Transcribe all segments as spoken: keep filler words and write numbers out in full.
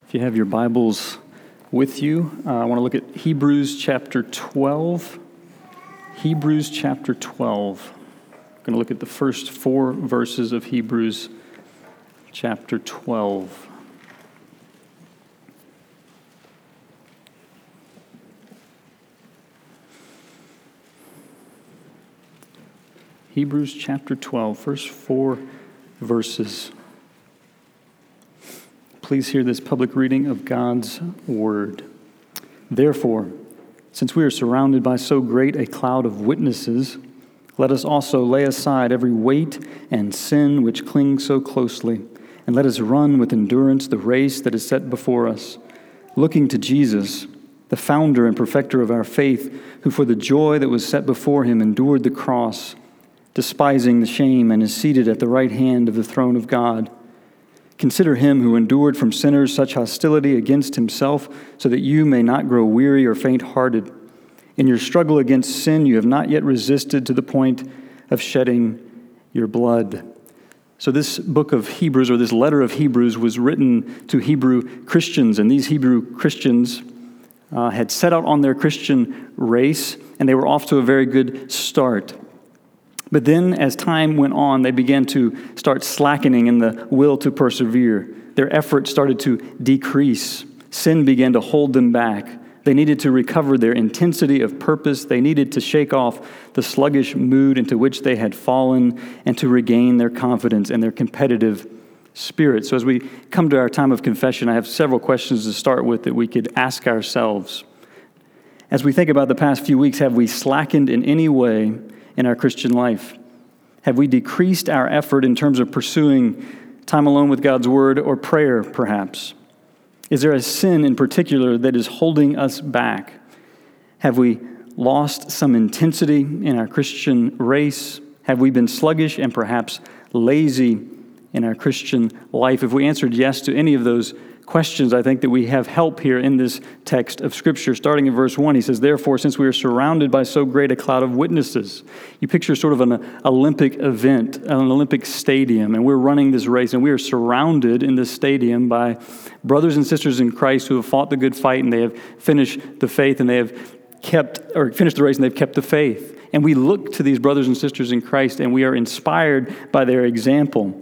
If you have your Bibles with you, uh, I want to look at Hebrews chapter twelve. Hebrews chapter twelve. I'm going to look at the first four verses of Hebrews chapter twelve. Hebrews chapter twelve, first four verses. Please hear this public reading of God's word. Therefore, since we are surrounded by so great a cloud of witnesses, let us also lay aside every weight and sin which clings so closely, and let us run with endurance the race that is set before us, looking to Jesus, the founder and perfecter of our faith, who for the joy that was set before him endured the cross, despising the shame, and is seated at the right hand of the throne of God. Consider him who endured from sinners such hostility against himself, so that you may not grow weary or faint-hearted. In your struggle against sin, you have not yet resisted to the point of shedding your blood. So this book of Hebrews, or this letter of Hebrews, was written to Hebrew Christians, and these Hebrew Christians uh, had set out on their Christian race, and they were off to a very good start. But then, as time went on, they began to start slackening in the will to persevere. Their effort started to decrease. Sin began to hold them back. They needed to recover their intensity of purpose. They needed to shake off the sluggish mood into which they had fallen and to regain their confidence and their competitive spirit. So as we come to our time of confession, I have several questions to start with that we could ask ourselves. As we think about the past few weeks, have we slackened in any way in our Christian life? Have we decreased our effort in terms of pursuing time alone with God's word or prayer, perhaps? Is there a sin in particular that is holding us back? Have we lost some intensity in our Christian race? Have we been sluggish and perhaps lazy in our Christian life? If we answered yes to any of those questions, I think that we have help here in this text of Scripture. Starting in verse one, he says, therefore, since we are surrounded by so great a cloud of witnesses. You picture sort of an Olympic event, an Olympic stadium, and we're running this race, and we are surrounded in this stadium by brothers and sisters in Christ who have fought the good fight, and they have finished the faith, and they have kept, or finished the race, and they've kept the faith. And we look to these brothers and sisters in Christ, and we are inspired by their example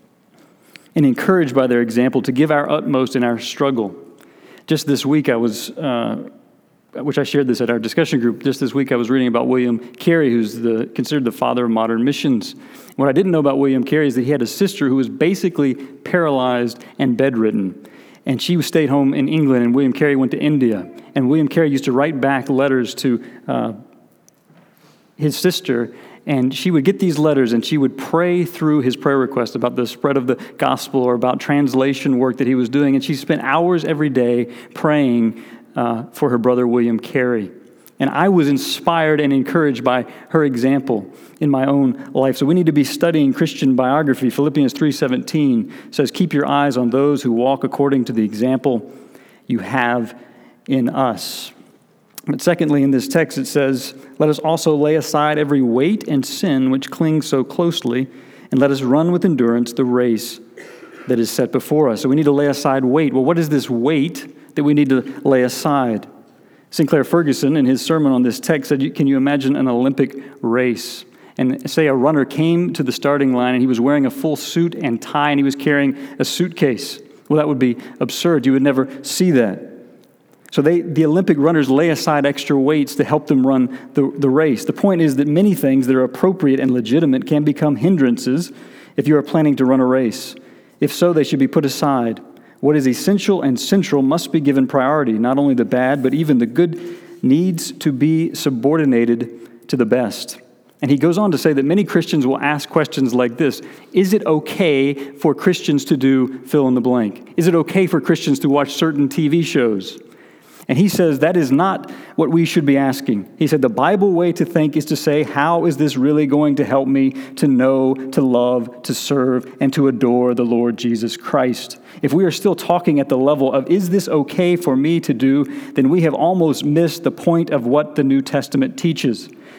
and encouraged by their example to give our utmost in our struggle. Just this week, I was, uh, which I shared this at our discussion group, just this week I was reading about William Carey, who's the considered the father of modern missions. What I didn't know about William Carey is that he had a sister who was basically paralyzed and bedridden. And she stayed home in England, and William Carey went to India. And William Carey used to write back letters to uh, his sister, and she would get these letters, and she would pray through his prayer request about the spread of the gospel or about translation work that he was doing. And she spent hours every day praying uh, for her brother, William Carey. And I was inspired and encouraged by her example in my own life. So we need to be studying Christian biography. Philippians three seventeen says, keep your eyes on those who walk according to the example you have in us. But secondly, in this text, it says, let us also lay aside every weight and sin which clings so closely, and let us run with endurance the race that is set before us. So we need to lay aside weight. Well, what is this weight that we need to lay aside? Sinclair Ferguson, in his sermon on this text, said, can you imagine an Olympic race? And say a runner came to the starting line, and he was wearing a full suit and tie, and he was carrying a suitcase. Well, that would be absurd. You would never see that. So they, the Olympic runners lay aside extra weights to help them run the, the race. The point is that many things that are appropriate and legitimate can become hindrances if you are planning to run a race. If so, they should be put aside. What is essential and central must be given priority. Not only the bad, but even the good needs to be subordinated to the best. And he goes on to say that many Christians will ask questions like this. Is it okay for Christians to do fill in the blank? Is it okay for Christians to watch certain T V shows? And he says that is not what we should be asking. He said the Bible way to think is to say, how is this really going to help me to know, to love, to serve, and to adore the Lord Jesus Christ? If we are still talking at the level of, is this okay for me to do, then we have almost missed the point of what the New Testament teaches.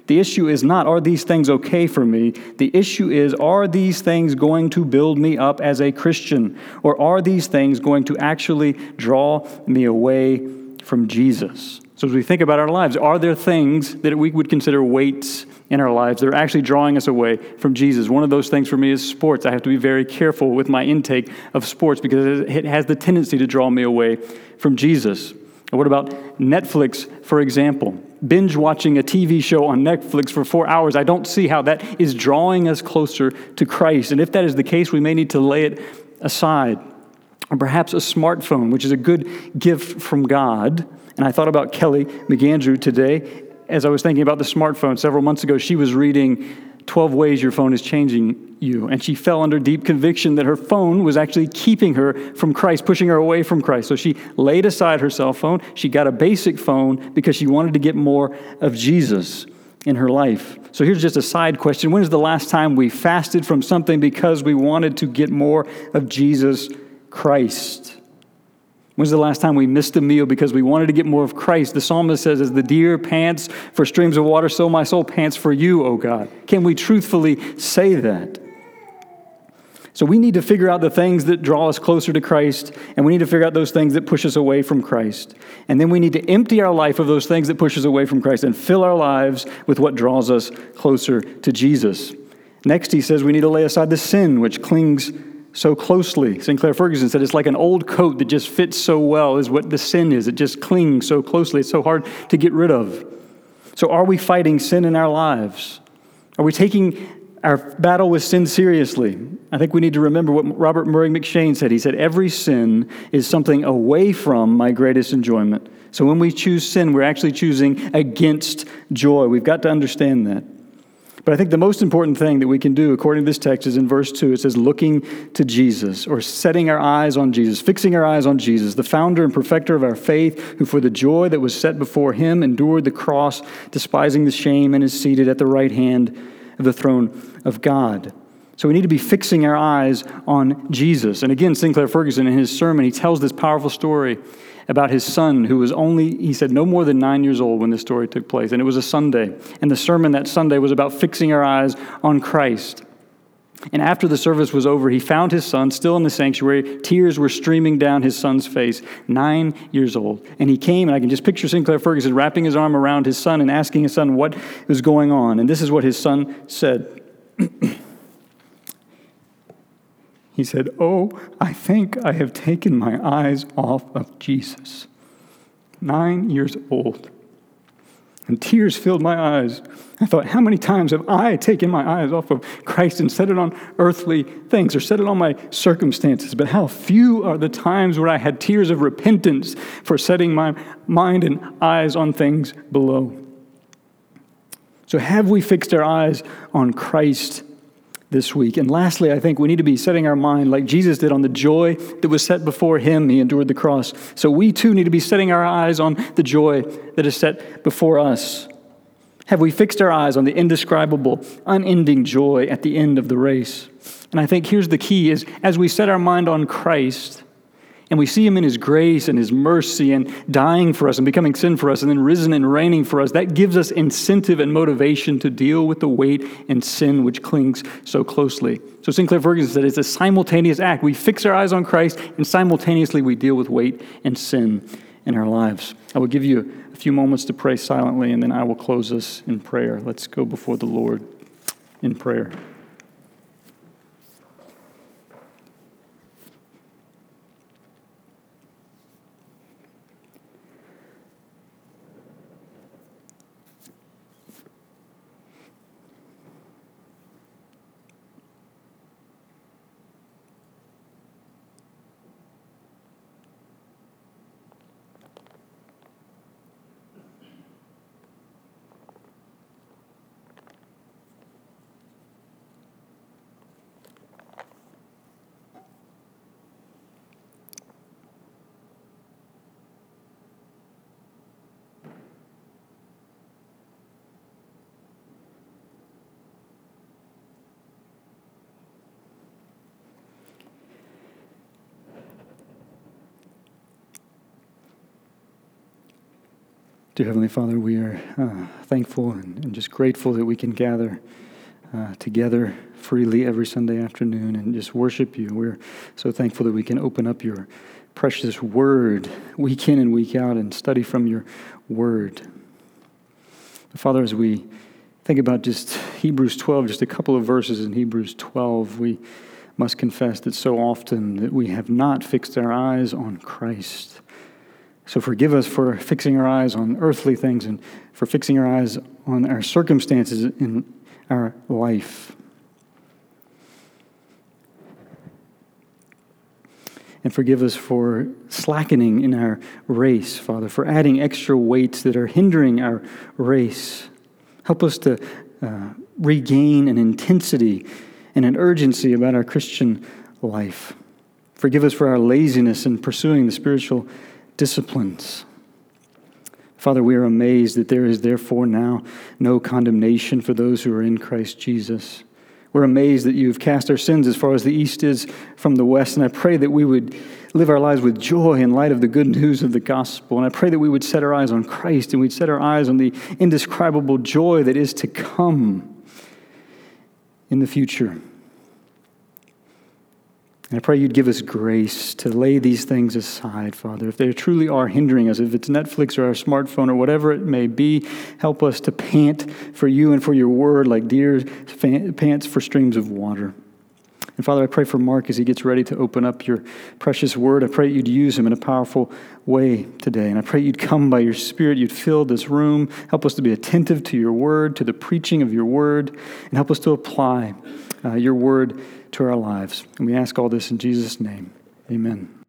The issue is not, are these things okay for me? The issue is, are these things going to build me up as a Christian? Or are these things going to actually draw me away from Jesus? So as we think about our lives, are there things that we would consider weights in our lives that are actually drawing us away from Jesus? One of those things for me is sports. I have to be very careful with my intake of sports because it has the tendency to draw me away from Jesus. And what about Netflix, for example? Binge watching a T V show on Netflix for four hours. I don't see how that is drawing us closer to Christ. And if that is the case, we may need to lay it aside. Or perhaps a smartphone, which is a good gift from God. And I thought about Kelly McAndrew today as I was thinking about the smartphone. Several months ago, she was reading twelve Ways Your Phone is Changing You. And she fell under deep conviction that her phone was actually keeping her from Christ, pushing her away from Christ. So she laid aside her cell phone. She got a basic phone because she wanted to get more of Jesus in her life. So here's just a side question. When is the last time we fasted from something because we wanted to get more of Jesus Christ? When's the last time we missed a meal because we wanted to get more of Christ? The psalmist says, as the deer pants for streams of water, so my soul pants for you, O God. Can we truthfully say that? So we need to figure out the things that draw us closer to Christ, and we need to figure out those things that push us away from Christ. And then we need to empty our life of those things that push us away from Christ and fill our lives with what draws us closer to Jesus. Next, he says we need to lay aside the sin which clings so closely. Sinclair Ferguson said it's like an old coat that just fits so well is what the sin is. It just clings so closely. It's so hard to get rid of. So are we fighting sin in our lives? Are we taking our battle with sin seriously? I think we need to remember what Robert Murray McShane said. He said, every sin is something away from my greatest enjoyment. So when we choose sin, we're actually choosing against joy. We've got to understand that. But I think the most important thing that we can do, according to this text, is in verse two. It says, looking to Jesus, or setting our eyes on Jesus, fixing our eyes on Jesus, the founder and perfecter of our faith, who for the joy that was set before him endured the cross, despising the shame, and is seated at the right hand of the throne of God. So we need to be fixing our eyes on Jesus. And again, Sinclair Ferguson, in his sermon, he tells this powerful story about his son who was only, he said, no more than nine years old when this story took place. And it was a Sunday. And the sermon that Sunday was about fixing our eyes on Christ. And after the service was over, he found his son still in the sanctuary. Tears were streaming down his son's face, nine years old. And he came, and I can just picture Sinclair Ferguson wrapping his arm around his son and asking his son what was going on. And this is what his son said. He said, oh, I think I have taken my eyes off of Jesus. Nine years old. And tears filled my eyes. I thought, how many times have I taken my eyes off of Christ and set it on earthly things or set it on my circumstances? But how few are the times where I had tears of repentance for setting my mind and eyes on things below. So have we fixed our eyes on Christ this week? And lastly, I think we need to be setting our mind like Jesus did on the joy that was set before him. He endured the cross. So we too need to be setting our eyes on the joy that is set before us. Have we fixed our eyes on the indescribable, unending joy at the end of the race? And I think here's the key is as we set our mind on Christ and we see him in his grace and his mercy and dying for us and becoming sin for us and then risen and reigning for us, that gives us incentive and motivation to deal with the weight and sin which clings so closely. So Sinclair Ferguson said it's a simultaneous act. We fix our eyes on Christ and simultaneously we deal with weight and sin in our lives. I will give you a few moments to pray silently and then I will close us in prayer. Let's go before the Lord in prayer. Dear Heavenly Father, we are uh, thankful and, and just grateful that we can gather uh, together freely every Sunday afternoon and just worship you. We're so thankful that we can open up your precious word week in and week out and study from your word. Father, as we think about just Hebrews twelve, just a couple of verses in Hebrews twelve, we must confess that so often that we have not fixed our eyes on Christ. So forgive us for fixing our eyes on earthly things and for fixing our eyes on our circumstances in our life. And forgive us for slackening in our race, Father, for adding extra weights that are hindering our race. Help us to uh, regain an intensity and an urgency about our Christian life. Forgive us for our laziness in pursuing the spiritual disciplines. Father, we are amazed that there is therefore now no condemnation for those who are in Christ Jesus. We're amazed that you've cast our sins as far as the east is from the west, and I pray that we would live our lives with joy in light of the good news of the gospel, and I pray that we would set our eyes on Christ, and we'd set our eyes on the indescribable joy that is to come in the future. And I pray you'd give us grace to lay these things aside, Father. If they truly are hindering us, if it's Netflix or our smartphone or whatever it may be, help us to pant for you and for your word like deer pants for streams of water. And Father, I pray for Mark as he gets ready to open up your precious word. I pray you'd use him in a powerful way today. And I pray you'd come by your Spirit, you'd fill this room, help us to be attentive to your word, to the preaching of your word, and help us to apply uh, your word to our lives. And we ask all this in Jesus' name. Amen.